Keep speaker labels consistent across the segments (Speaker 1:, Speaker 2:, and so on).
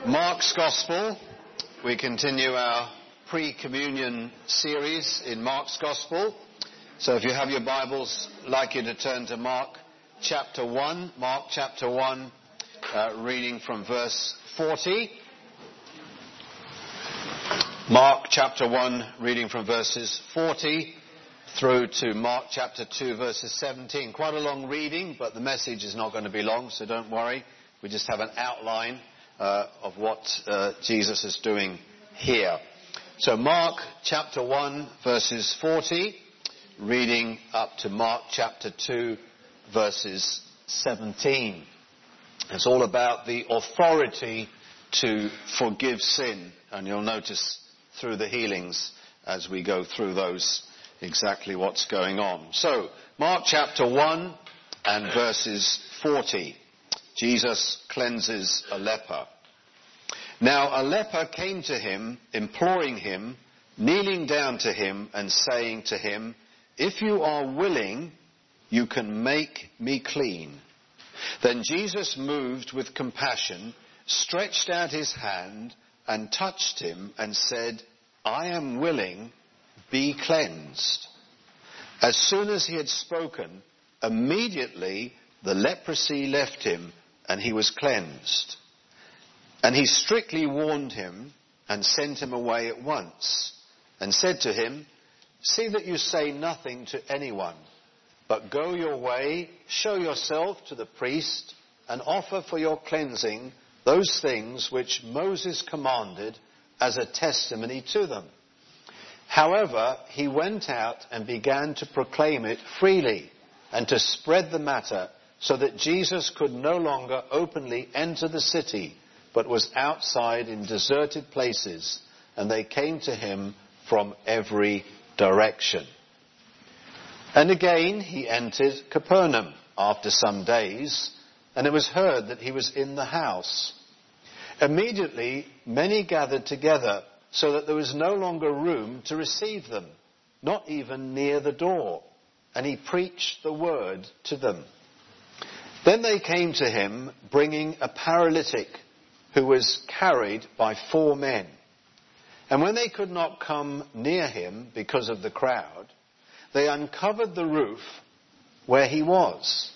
Speaker 1: Mark's Gospel. We continue our pre-communion series in Mark's Gospel. So if you have your Bibles, I'd like you to turn to Mark chapter 1. Mark chapter 1, reading from verse 40. Mark chapter 1, reading from verses 40 through to Mark chapter 2, verses 17. Quite a long reading, but the message is not going to be long, so don't worry. We just have an outline of what Jesus is doing here. So Mark chapter 1 verses 40, reading up to Mark chapter 2 verses 17. It's all about the authority to forgive sin, and you'll notice through the healings as we go through those exactly what's going on. So Mark chapter 1 and verses 40. Jesus cleanses a leper. Now a leper came to him, imploring him, kneeling down to him and saying to him, "If you are willing, you can make me clean." Then Jesus, moved with compassion, stretched out his hand and touched him and said, "I am willing, be cleansed." As soon as he had spoken, immediately the leprosy left him and he was cleansed. And he strictly warned him and sent him away at once and said to him, "See that you say nothing to anyone, but go your way, show yourself to the priest and offer for your cleansing those things which Moses commanded as a testimony to them." However, he went out and began to proclaim it freely and to spread the matter, so that Jesus could no longer openly enter the city, but was outside in deserted places, and they came to him from every direction. And again he entered Capernaum after some days, and it was heard that he was in the house. Immediately many gathered together, so that there was no longer room to receive them, not even near the door, and he preached the word to them. Then they came to him, bringing a paralytic who was carried by 4 men. And when they could not come near him because of the crowd, they uncovered the roof where he was.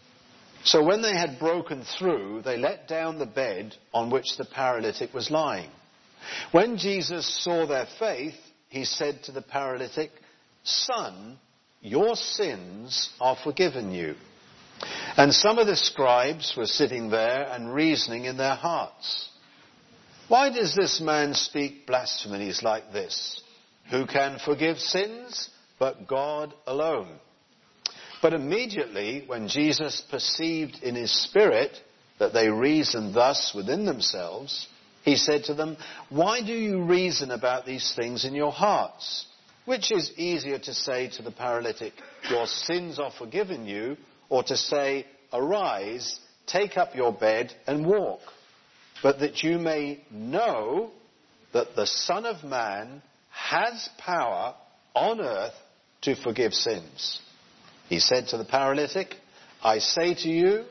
Speaker 1: So when they had broken through, they let down the bed on which the paralytic was lying. When Jesus saw their faith, he said to the paralytic, "Son, your sins are forgiven you." And some of the scribes were sitting there and reasoning in their hearts, "Why does this man speak blasphemies like this? Who can forgive sins but God alone?" But immediately when Jesus perceived in his spirit that they reasoned thus within themselves, he said to them, "Why do you reason about these things in your hearts? Which is easier to say to the paralytic, 'Your sins are forgiven you,' or to say, 'Arise, take up your bed and walk'? But that you may know that the Son of Man has power on earth to forgive sins." He said to the paralytic, "I say to you,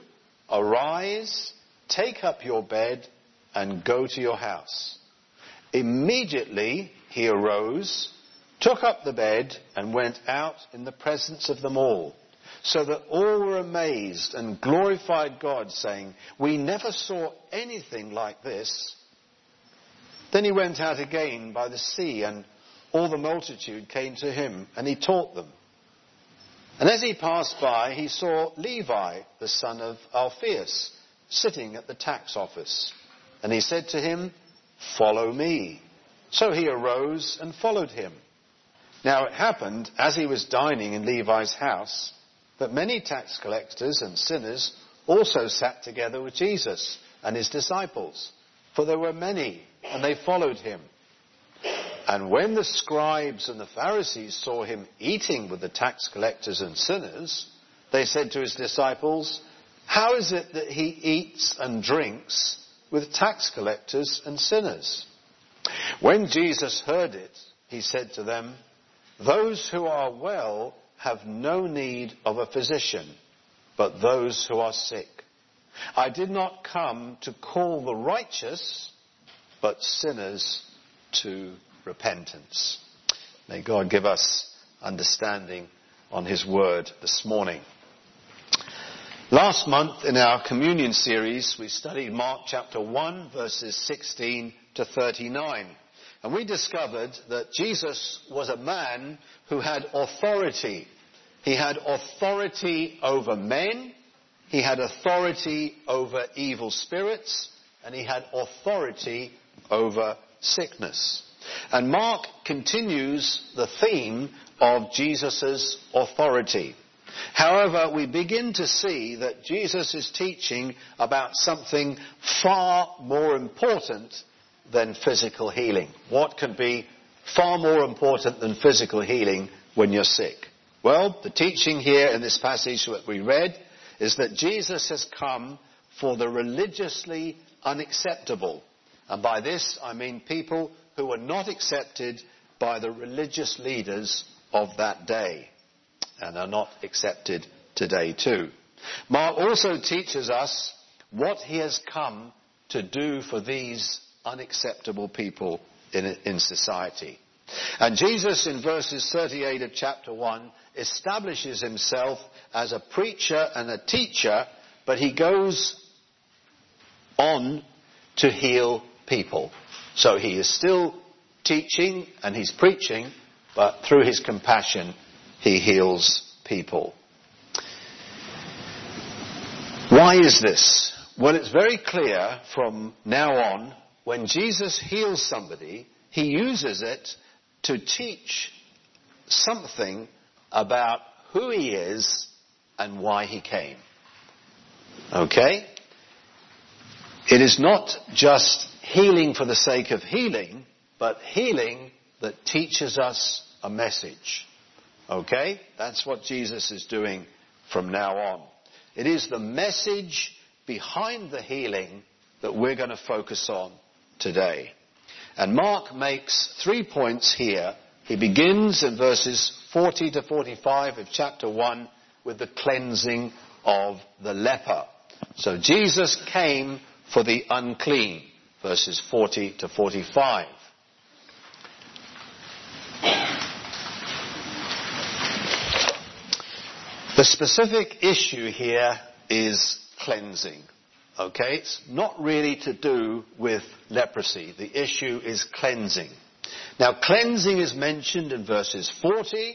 Speaker 1: arise, take up your bed and go to your house." Immediately he arose, took up the bed and went out in the presence of them all, so that all were amazed and glorified God, saying, "We never saw anything like this." Then he went out again by the sea, and all the multitude came to him, and he taught them. And as he passed by, he saw Levi, the son of Alphaeus, sitting at the tax office. And he said to him, "Follow me." So he arose and followed him. Now it happened, as he was dining in Levi's house, that many tax collectors and sinners also sat together with Jesus and his disciples, for there were many, and they followed him. And when the scribes and the Pharisees saw him eating with the tax collectors and sinners, they said to his disciples, "How is it that he eats and drinks with tax collectors and sinners?" When Jesus heard it, he said to them, "Those who are well have no need of a physician, but those who are sick. I did not come to call the righteous, but sinners to repentance. May God give us understanding on his word this morning. Last month in our communion series, we studied Mark chapter 1, verses 16 to 39. And we discovered that Jesus was a man who had authority. He had authority over men, he had authority over evil spirits, and he had authority over sickness. And Mark continues the theme of Jesus' authority. However, we begin to see that Jesus is teaching about something far more important than physical healing. What can be far more important than physical healing when you're sick? Well, the teaching here in this passage that we read is that Jesus has come for the religiously unacceptable. And by this I mean people who were not accepted by the religious leaders of that day and are not accepted today too. Mark also teaches us what he has come to do for these unacceptable people in society. And Jesus in verses 38 of chapter 1 establishes himself as a preacher and a teacher, but he goes on to heal people. So he is still teaching and he's preaching, but through his compassion he heals people. Why is this? Well, it's very clear from now on, when Jesus heals somebody, he uses it to teach something about who he is and why he came. Okay? It is not just healing for the sake of healing, but healing that teaches us a message. Okay? That's what Jesus is doing from now on. It is the message behind the healing that we're going to focus on today. And Mark makes 3 points here. He begins in verses 40 to 45 of chapter 1 with the cleansing of the leper. So Jesus came for the unclean, verses 40 to 45. The specific issue here is cleansing. Okay, it's not really to do with leprosy. The issue is cleansing. Now, cleansing is mentioned in verses 40,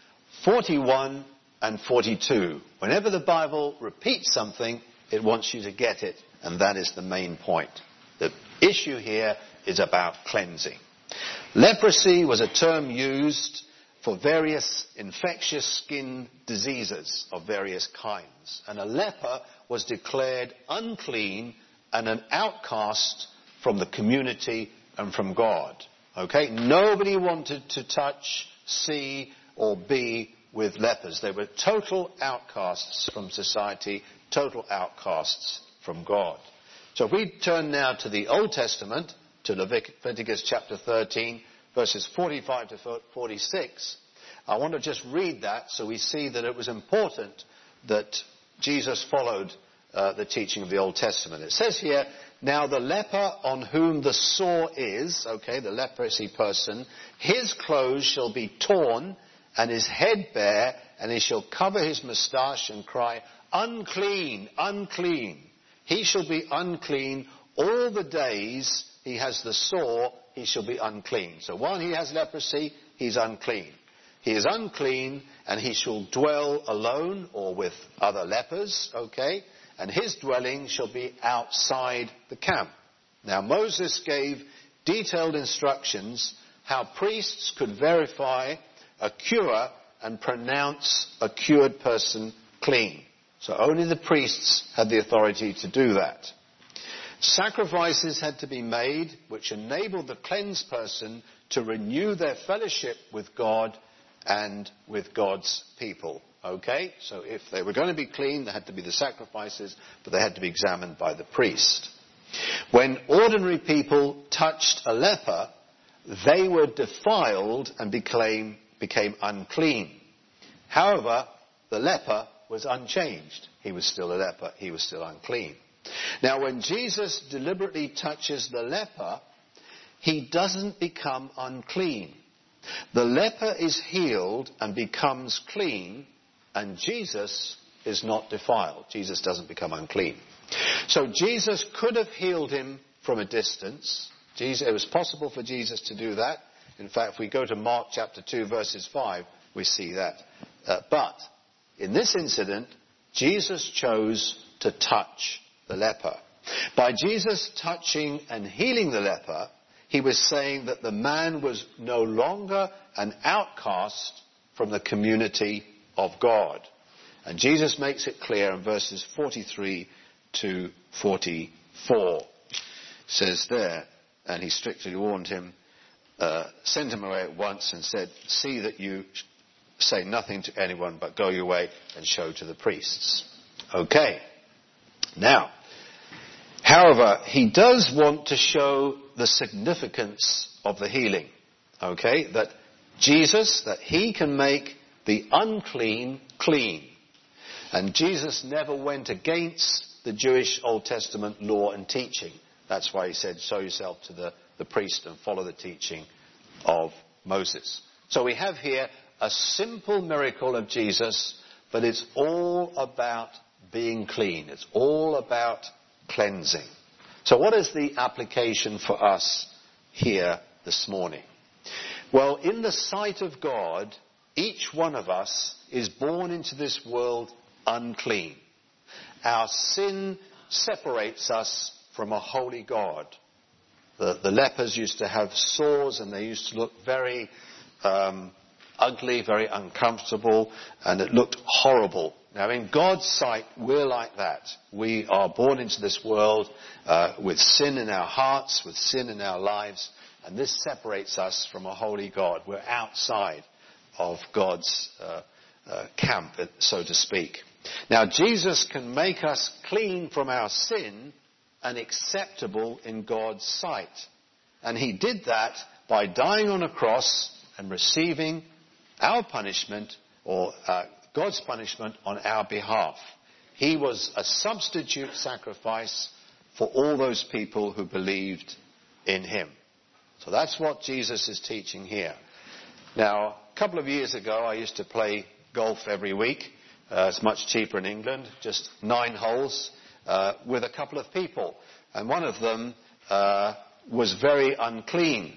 Speaker 1: 41, and 42. Whenever the Bible repeats something, it wants you to get it, and that is the main point. The issue here is about cleansing. Leprosy was a term used for various infectious skin diseases of various kinds. And a leper was declared unclean and an outcast from the community and from God. Okay? Nobody wanted to touch, see, or be with lepers. They were total outcasts from society, total outcasts from God. So if we turn now to the Old Testament, to Leviticus chapter 13, verses 45 to 46, I want to just read that so we see that it was important that Jesus followed the teaching of the Old Testament. It says here, now the leper on whom the sore is, okay, the leprosy person, his clothes shall be torn and his head bare, and he shall cover his moustache and cry, unclean, unclean. He shall be unclean all the days he has the sore, he shall be unclean. So while he has leprosy, he's unclean. He is unclean, and he shall dwell alone or with other lepers, okay? And his dwelling shall be outside the camp. Now Moses gave detailed instructions how priests could verify a cure and pronounce a cured person clean. So only the priests had the authority to do that. Sacrifices had to be made which enabled the cleansed person to renew their fellowship with God and with God's people. Okay? So if they were going to be clean, there had to be the sacrifices, but they had to be examined by the priest. When ordinary people touched a leper, they were defiled and became unclean. However, the leper was unchanged. He was still a leper. He was still unclean. Now, when Jesus deliberately touches the leper, he doesn't become unclean. The leper is healed and becomes clean, and Jesus is not defiled. Jesus doesn't become unclean. So Jesus could have healed him from a distance. It was possible for Jesus to do that. In fact, if we go to Mark chapter 2 verses 5, we see that. But in this incident, Jesus chose to touch the leper. By Jesus touching and healing the leper, he was saying that the man was no longer an outcast from the community of God. And Jesus makes it clear in verses 43 to 44. It says there, and he strictly warned him, sent him away at once and said, see that you say nothing to anyone, but go your way and show to the priests. Okay. Now, however, he does want to show the significance of the healing. Okay? That Jesus, that he can make the unclean clean. And Jesus never went against the Jewish Old Testament law and teaching. That's why he said, show yourself to the priest and follow the teaching of Moses. So we have here a simple miracle of Jesus, but it's all about being clean. It's all about cleansing. So what is the application for us here this morning? Well, in the sight of God, each one of us is born into this world unclean. Our sin separates us from a holy God. The lepers used to have sores and they used to look very ugly, very uncomfortable, and it looked horrible. Now, in God's sight, we're like that. We are born into this world with sin in our hearts, with sin in our lives, and this separates us from a holy God. We're outside of God's camp, so to speak. Now, Jesus can make us clean from our sin and acceptable in God's sight. And he did that by dying on a cross and receiving our punishment, or God's punishment on our behalf. He was a substitute sacrifice for all those people who believed in him. So that's what Jesus is teaching here. Now, a couple of years ago, I used to play golf every week. It's much cheaper in England, just 9 holes, with a couple of people. And one of them was very unclean.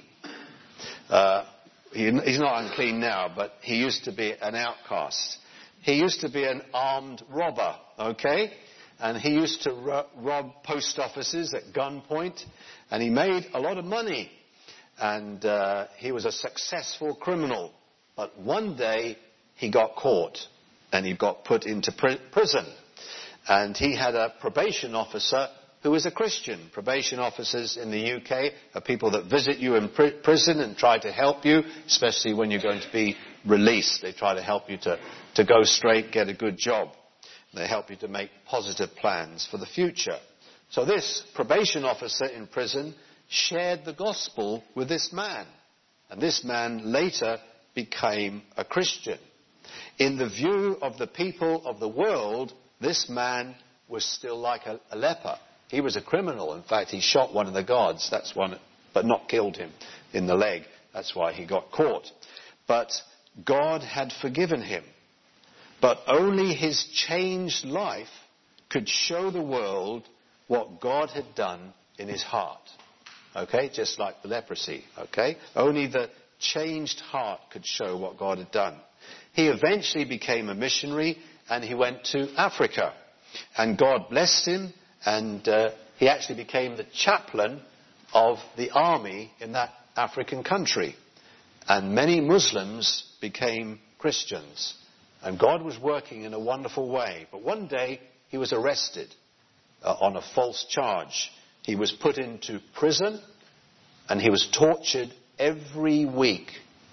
Speaker 1: He's not unclean now, but he used to be an outcast. He used to be an armed robber, okay? And he used to rob post offices at gunpoint, and he made a lot of money. And he was a successful criminal. But one day he got caught, and he got put into prison. And he had a probation officer who was a Christian. Probation officers in the UK are people that visit you in prison and try to help you, especially when you're going to be released. They try to help you to go straight, get a good job. They help you to make positive plans for the future. So this probation officer in prison shared the gospel with this man. And this man later became a Christian. In the view of the people of the world, this man was still like a leper. He was a criminal. In fact, he shot one of the guards, but not killed him in the leg. That's why he got caught. But God had forgiven him. But only his changed life could show the world what God had done in his heart. Okay? Just like the leprosy. Okay? Only the changed heart could show what God had done. He eventually became a missionary and he went to Africa. And God blessed him, and he actually became the chaplain of the army in that African country. And many Muslims became Christians. And God was working in a wonderful way. But one day he was arrested on a false charge. He was put into prison and he was tortured every week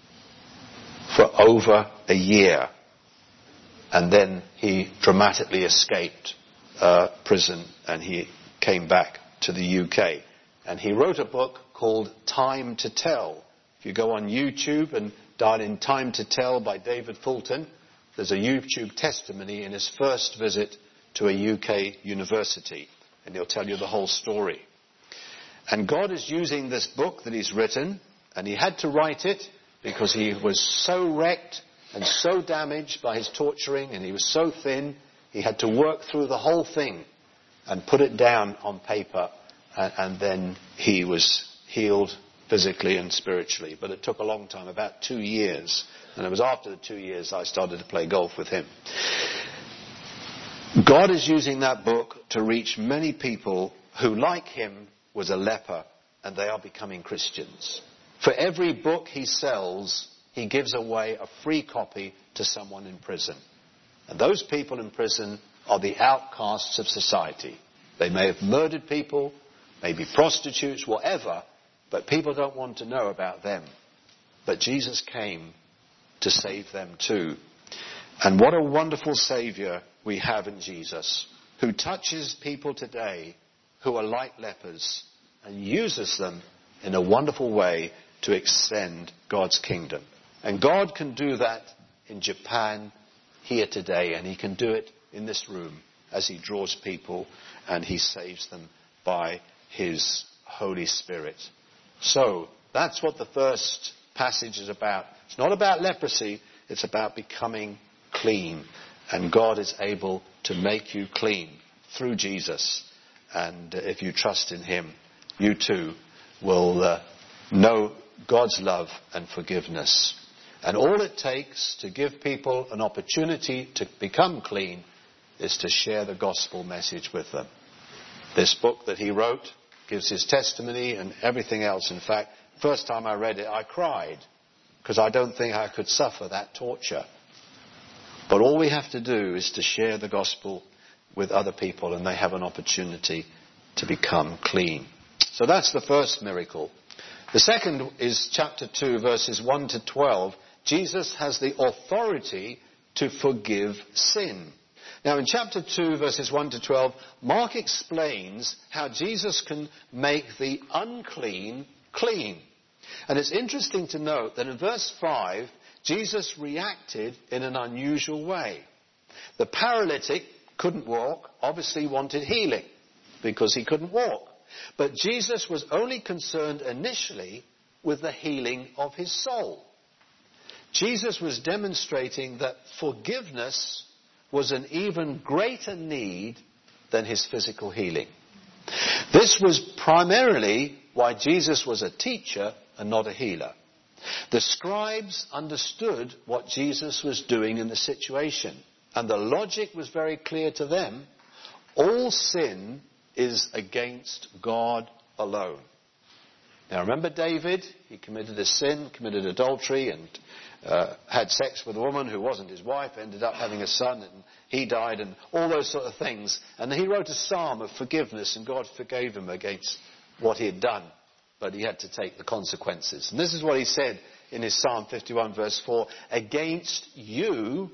Speaker 1: for over a year. And then he dramatically escaped prison and he came back to the UK. And he wrote a book called Time to Tell. If you go on YouTube and dial in Time to Tell by David Fulton, there's a YouTube testimony in his first visit to a UK university. And he'll tell you the whole story. And God is using this book that he's written, and he had to write it because he was so wrecked and so damaged by his torturing, and he was so thin, he had to work through the whole thing and put it down on paper, and then he was healed physically and spiritually. But it took a long time, about 2 years. And it was after the 2 years I started to play golf with him. God is using that book to reach many people who, like him, was a leper, and they are becoming Christians. For every book he sells, he gives away a free copy to someone in prison. And those people in prison are the outcasts of society. They may have murdered people, maybe prostitutes, whatever, but people don't want to know about them. But Jesus came to save them too. And what a wonderful Saviour we have in Jesus, who touches people today who are like lepers and uses them in a wonderful way to extend God's kingdom. And God can do that in Japan here today, and he can do it in this room as he draws people and he saves them by his Holy Spirit. So that's what the first passage is about. It's not about leprosy, it's about becoming clean. And God is able to make you clean through Jesus. And if you trust in him, you too will know God's love and forgiveness. And all it takes to give people an opportunity to become clean is to share the gospel message with them. This book that he wrote gives his testimony and everything else. In fact, first time I read it, I cried because I don't think I could suffer that torture. But all we have to do is to share the gospel with other people, and they have an opportunity to become clean. So that's the first miracle. The second is chapter 2, verses 1 to 12. Jesus has the authority to forgive sin. Now in chapter 2, verses 1 to 12, Mark explains how Jesus can make the unclean clean. And it's interesting to note that in verse 5, Jesus reacted in an unusual way. The paralytic couldn't walk, obviously wanted healing because he couldn't walk. But Jesus was only concerned initially with the healing of his soul. Jesus was demonstrating that forgiveness was an even greater need than his physical healing. This was primarily why Jesus was a teacher and not a healer. The scribes understood what Jesus was doing in the situation, and the logic was very clear to them. All sin is against God alone. Now remember David? He committed a sin, committed adultery, and had sex with a woman who wasn't his wife, ended up having a son, and he died, and all those sort of things. And he wrote a psalm of forgiveness, and God forgave him against what he had done. But he had to take the consequences. And this is what he said in his Psalm 51 verse 4. Against you,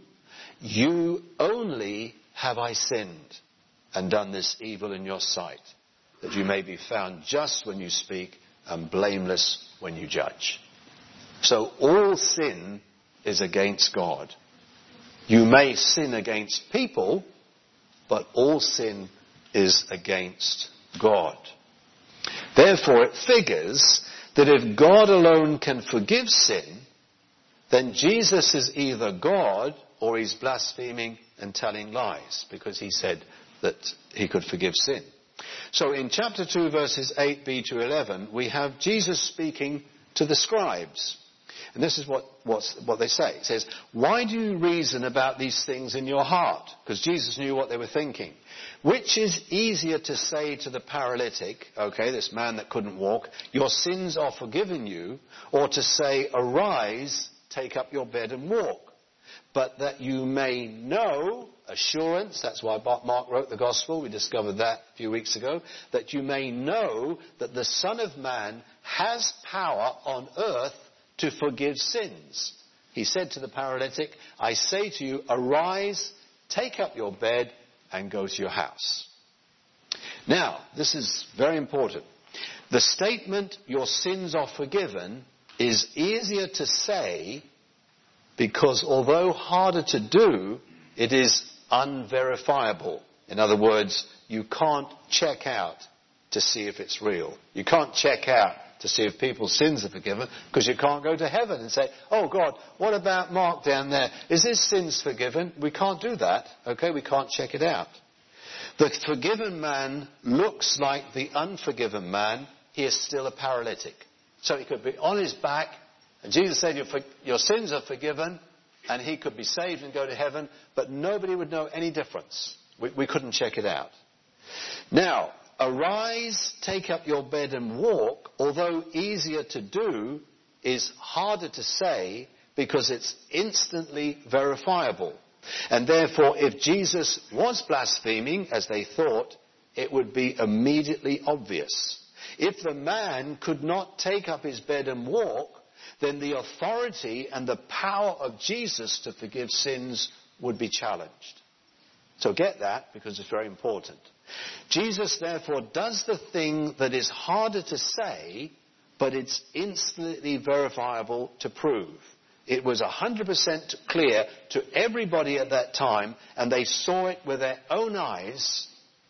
Speaker 1: you only have I sinned and done this evil in your sight, that you may be found just when you speak and blameless when you judge. So all sin is against God. You may sin against people, but all sin is against God. Therefore, it figures that if God alone can forgive sin, then Jesus is either God or he's blaspheming and telling lies, because he said that he could forgive sin. So in chapter 2, verses 8b to 11, we have Jesus speaking to the scribes. And this is what they say. It says, why do you reason about these things in your heart? Because Jesus knew what they were thinking. Which is easier to say to the paralytic, okay, this man that couldn't walk, your sins are forgiven you, or to say, arise, take up your bed and walk? But that you may know, assurance, that's why Mark wrote the gospel, we discovered that a few weeks ago, that you may know that the Son of Man has power on earth to forgive sins. He said to the paralytic, I say to you, arise, take up your bed and go to your house. Now, this is very important. The statement, your sins are forgiven, is easier to say because although harder to do, it is unverifiable. In other words, you can't check out to see if it's real. You can't check out to see if people's sins are forgiven, because you can't go to heaven and say, oh God, what about Mark down there? Is his sins forgiven? We can't do that. Okay, we can't check it out. The forgiven man looks like the unforgiven man. He is still a paralytic. So he could be on his back, and Jesus said, your sins are forgiven, and he could be saved and go to heaven, but nobody would know any difference. We couldn't check it out. Now, arise, take up your bed and walk, although easier to do, is harder to say because it's instantly verifiable. And therefore, if Jesus was blaspheming, as they thought, it would be immediately obvious. If the man could not take up his bed and walk, then the authority and the power of Jesus to forgive sins would be challenged. So get that, because it's very important. Jesus, therefore, does the thing that is harder to say, but it's instantly verifiable to prove. It was 100% clear to everybody at that time, and they saw it with their own eyes.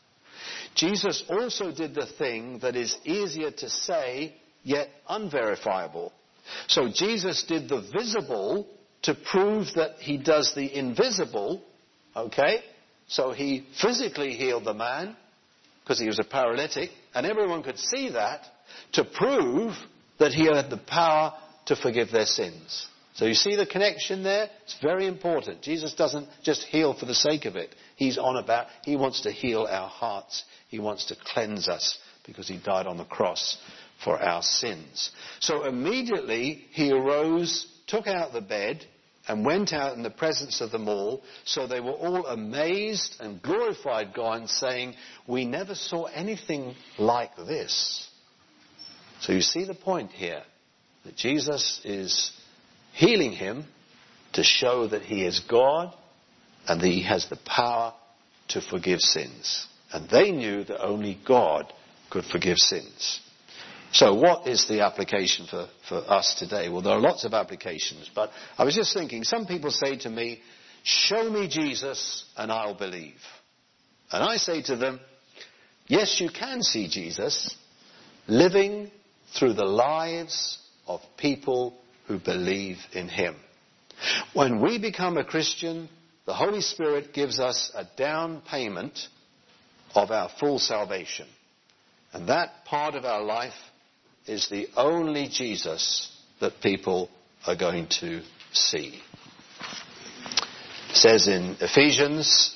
Speaker 1: Jesus also did the thing that is easier to say, yet unverifiable. So Jesus did the visible to prove that he does the invisible, okay? So he physically healed the man, because he was a paralytic, and everyone could see that, to prove that he had the power to forgive their sins. So you see the connection there? It's very important. Jesus doesn't just heal for the sake of it. He wants to heal our hearts. He wants to cleanse us, because he died on the cross for our sins. So immediately he arose, took out the bed, and went out in the presence of them all. So they were all amazed and glorified God, saying, we never saw anything like this. So you see the point here, that Jesus is healing him to show that he is God and that he has the power to forgive sins. And they knew that only God could forgive sins. So what is the application for us today? Well, there are lots of applications, but I was just thinking, some people say to me, show me Jesus and I'll believe. And I say to them, yes, you can see Jesus living through the lives of people who believe in him. When we become a Christian, the Holy Spirit gives us a down payment of our full salvation. And that part of our life is the only Jesus that people are going to see. It says in Ephesians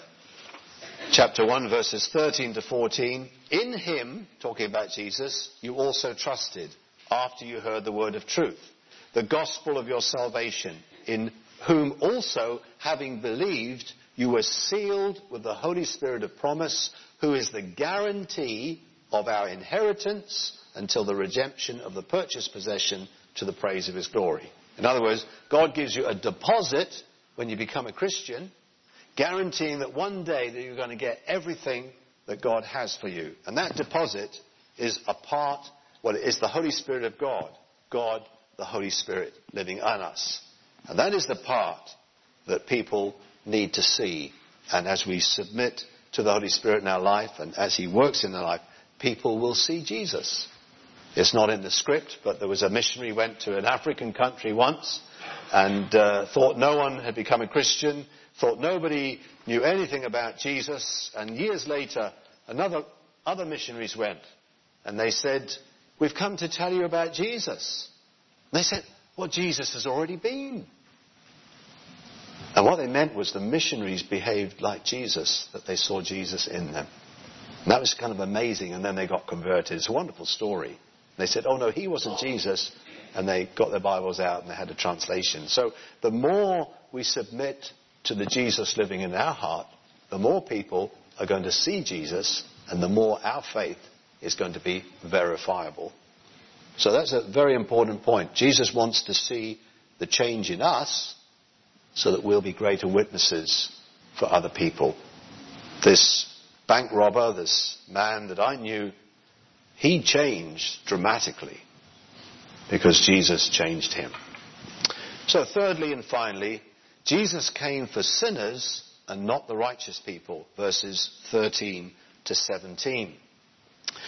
Speaker 1: chapter 1 verses 13 to 14, in him, talking about Jesus, you also trusted after you heard the word of truth, the gospel of your salvation, in whom also, having believed, you were sealed with the Holy Spirit of promise, who is the guarantee of our inheritance until the redemption of the purchased possession to the praise of his glory. In other words, God gives you a deposit when you become a Christian, guaranteeing that one day that you're going to get everything that God has for you. And that deposit is it is the Holy Spirit of God. God, the Holy Spirit, living in us. And that is the part that people need to see. And as we submit to the Holy Spirit in our life, and as he works in our life, people will see Jesus. It's not in the script, but there was a missionary went to an African country once and thought no one had become a Christian, thought nobody knew anything about Jesus. And years later, other missionaries went and they said, we've come to tell you about Jesus. And they said, well, Jesus has already been. And what they meant was the missionaries behaved like Jesus, that they saw Jesus in them. And that was kind of amazing. And then they got converted. It's a wonderful story. They said, oh no, he wasn't Jesus. And they got their Bibles out and they had a translation. So the more we submit to the Jesus living in our heart, the more people are going to see Jesus, and the more our faith is going to be verifiable. So that's a very important point. Jesus wants to see the change in us so that we'll be greater witnesses for other people. This bank robber, this man that I knew, he changed dramatically because Jesus changed him. So thirdly and finally, Jesus came for sinners and not the righteous people, verses 13 to 17.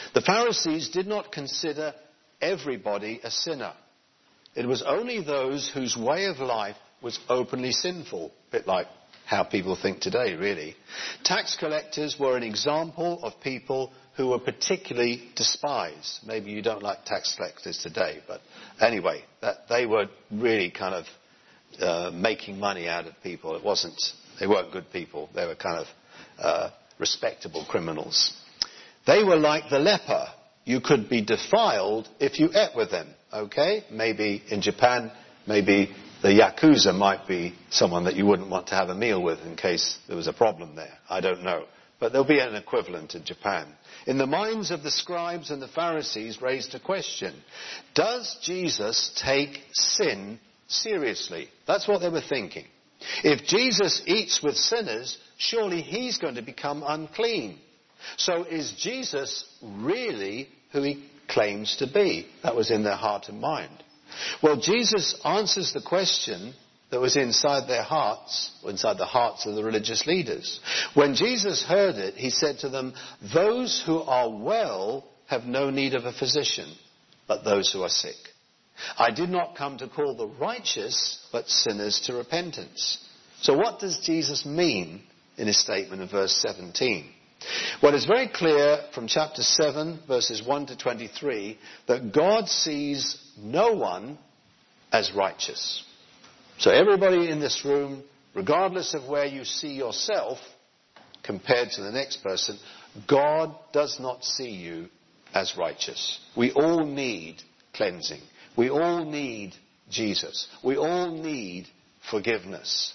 Speaker 1: The Pharisees did not consider everybody a sinner. It was only those whose way of life was openly sinful, a bit like how people think today, really. Tax collectors were an example of people who were particularly despised. Maybe you don't like tax collectors today, but anyway, they were really kind of making money out of people. They weren't good people. They were kind of respectable criminals. They were like the leper. You could be defiled if you ate with them, okay? Maybe in Japan, maybe the Yakuza might be someone that you wouldn't want to have a meal with in case there was a problem there. I don't know. But there'll be an equivalent in Japan. In the minds of the scribes and the Pharisees raised a question. Does Jesus take sin seriously? That's what they were thinking. If Jesus eats with sinners, surely he's going to become unclean. So is Jesus really who he claims to be? That was in their heart and mind. Well, Jesus answers the question that was inside their hearts, or inside the hearts of the religious leaders. When Jesus heard it, he said to them, "Those who are well have no need of a physician, but those who are sick. I did not come to call the righteous, but sinners to repentance." So what does Jesus mean in his statement in verse 17? Well, it's very clear from chapter 7, verses 1 to 23, that God sees no one as righteous. So everybody in this room, regardless of where you see yourself compared to the next person, God does not see you as righteous. We all need cleansing. We all need Jesus. We all need forgiveness.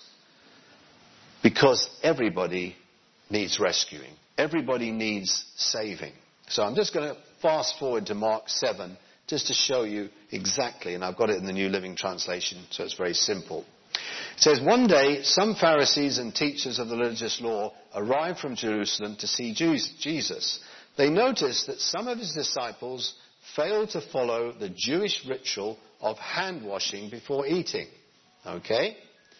Speaker 1: Because everybody needs rescuing. Everybody needs saving. So I'm just going to fast forward to Mark 7 just to show you exactly, and I've got it in the New Living Translation, so it's very simple. It says, "One day some Pharisees and teachers of the religious law arrived from Jerusalem to see Jesus. They noticed that some of his disciples failed to follow the Jewish ritual of hand washing before eating." Okay?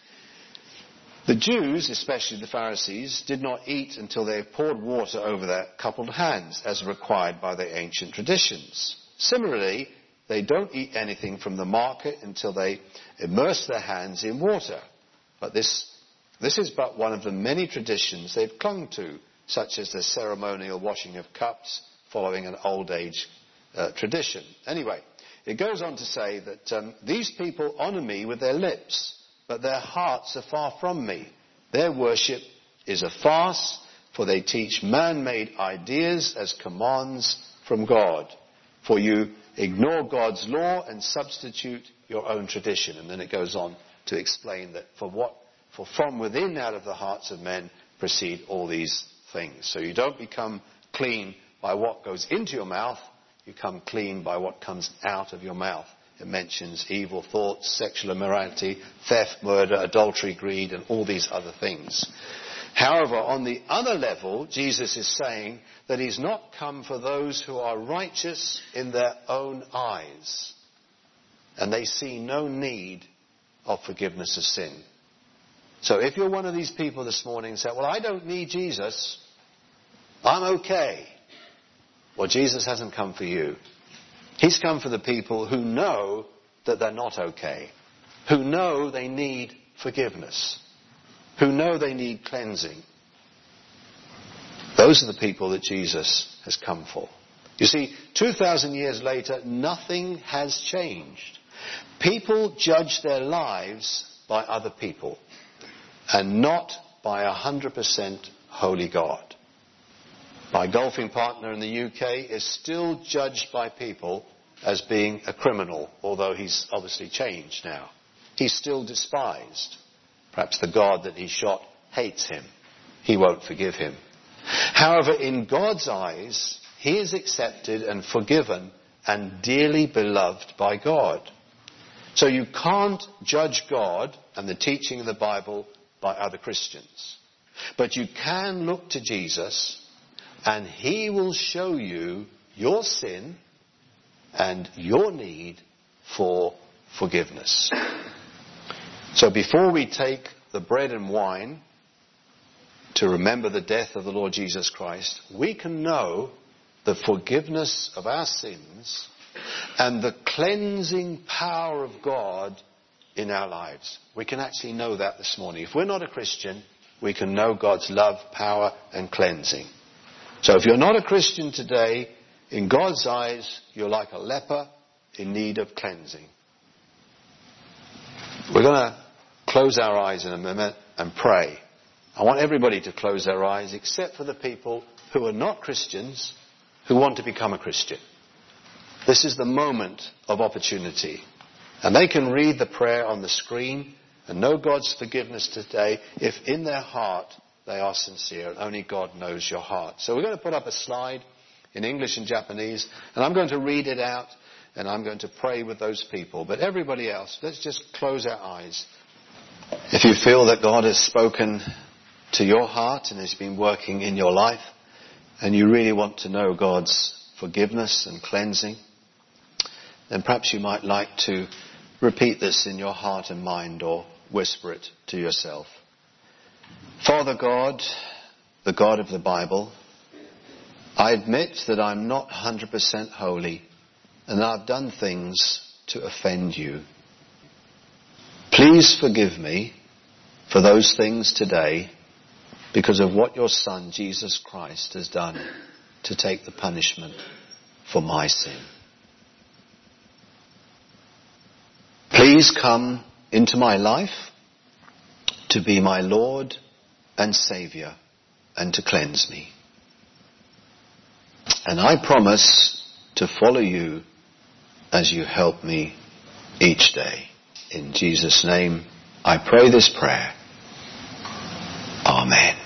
Speaker 1: The Jews, especially the Pharisees, did not eat until they had poured water over their coupled hands, as required by their ancient traditions. Similarly, they don't eat anything from the market until they immerse their hands in water. But this is but one of the many traditions they've clung to, such as the ceremonial washing of cups, following an old age tradition. Anyway, it goes on to say that these people honour me with their lips, but their hearts are far from me. Their worship is a farce, for they teach man-made ideas as commands from God. For you ignore God's law and substitute your own tradition. And then it goes on to explain that for from within out of the hearts of men proceed all these things. So you don't become clean by what goes into your mouth, you come clean by what comes out of your mouth. It mentions evil thoughts, sexual immorality, theft, murder, adultery, greed, and all these other things. However, on the other level, Jesus is saying that he's not come for those who are righteous in their own eyes, and they see no need of forgiveness of sin. So if you're one of these people this morning and say, "Well, I don't need Jesus, I'm okay." Well, Jesus hasn't come for you. He's come for the people who know that they're not okay, who know they need forgiveness, who know they need cleansing. Those are the people that Jesus has come for. You see, 2,000 years later, nothing has changed. People judge their lives by other people and not by 100% holy God. My golfing partner in the UK is still judged by people as being a criminal, although he's obviously changed now. He's still despised. Perhaps the God that he shot hates him. He won't forgive him. However, in God's eyes, he is accepted and forgiven and dearly beloved by God. So you can't judge God and the teaching of the Bible by other Christians. But you can look to Jesus, and he will show you your sin and your need for forgiveness. So before we take the bread and wine to remember the death of the Lord Jesus Christ, we can know the forgiveness of our sins and the cleansing power of God in our lives. We can actually know that this morning. If we're not a Christian, we can know God's love, power and cleansing. So if you're not a Christian today, in God's eyes, you're like a leper in need of cleansing. We're going to close our eyes in a minute and pray. I want everybody to close their eyes except for the people who are not Christians who want to become a Christian. This is the moment of opportunity. And they can read the prayer on the screen and know God's forgiveness today if in their heart they are sincere. Only God knows your heart. So we're going to put up a slide in English and Japanese, and I'm going to read it out, and I'm going to pray with those people. But everybody else, let's just close our eyes. If you feel that God has spoken to your heart and has been working in your life, and you really want to know God's forgiveness and cleansing, then perhaps you might like to repeat this in your heart and mind or whisper it to yourself. Father God, the God of the Bible, I admit that I'm not 100% holy and that I've done things to offend you. Please forgive me for those things today because of what your Son, Jesus Christ, has done to take the punishment for my sin. Please come into my life to be my Lord and Saviour and to cleanse me. And I promise to follow you as you help me each day. In Jesus' name, I pray this prayer. Amen.